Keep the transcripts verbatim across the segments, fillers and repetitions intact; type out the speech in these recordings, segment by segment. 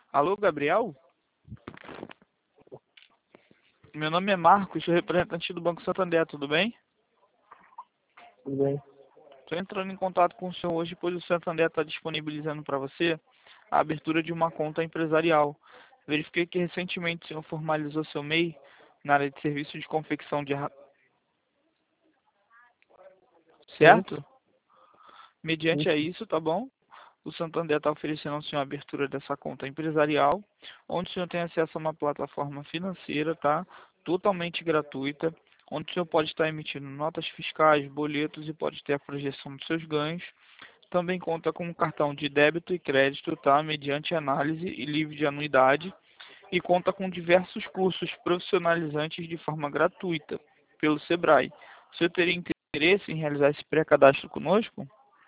Alô, Gabriel? Meu nome é Marcos, sou representante do Banco Santander, tudo bem? Tudo bem? Estou entrando em contato com o senhor hoje, pois o Santander está disponibilizando para você a abertura de uma conta empresarial. Verifiquei que recentemente o senhor formalizou seu M E I na área de serviço de confecção de... ra- Sim, Certo? Mediante a isso. isso, tá bom? O Santander está oferecendo ao senhor a abertura dessa conta empresarial, onde o senhor tem acesso a uma plataforma financeira, tá? Totalmente gratuita, onde o senhor pode estar emitindo notas fiscais, boletos e pode ter a projeção dos seus ganhos. Também conta com um cartão de débito e crédito, tá? Mediante análise e livre de anuidade. E conta com diversos cursos profissionalizantes de forma gratuita pelo Sebrae. O senhor teria interesse em realizar esse pré-cadastro conosco?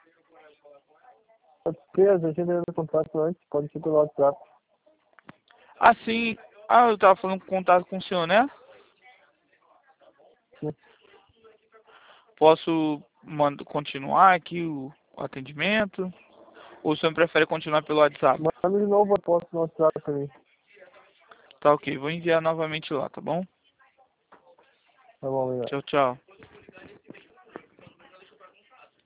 Pode ser, a gente entra em contato antes, pode ser pelo WhatsApp. Assim, ah, eu estava falando com contato com o senhor, né? Sim. Posso mando, continuar aqui o, o atendimento? Ou o senhor prefere continuar pelo WhatsApp? Manda de novo a posto no WhatsApp também. Tá ok, vou enviar novamente lá, tá bom? Tá bom, obrigado. Tchau, tchau.